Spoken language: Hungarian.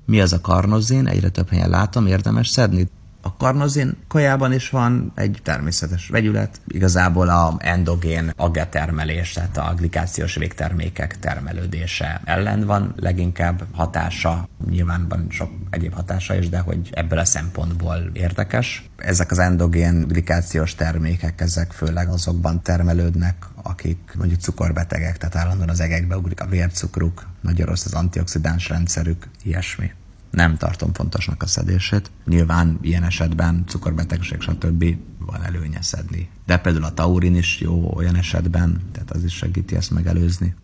Mi az a karnozin? Egyre több helyen látom, érdemes szedni. A karnozin kajában is van egy természetes vegyület, igazából a endogén aggatermelés, tehát a glikációs végtermékek termelődése ellen van leginkább hatása, nyilván van sok egyéb hatása is, de hogy ebből a szempontból érdekes. Ezek az endogén glikációs termékek, ezek főleg azokban termelődnek, akik mondjuk cukorbetegek, tehát állandóan az egekbe ugrik a vércukruk, nagyon rossz az antioxidáns rendszerük, ilyesmi. Nem tartom fontosnak a szedését. Nyilván ilyen esetben cukorbetegség, stb. Van előnye szedni. De például a taurin is jó olyan esetben, tehát az is segíti ezt megelőzni.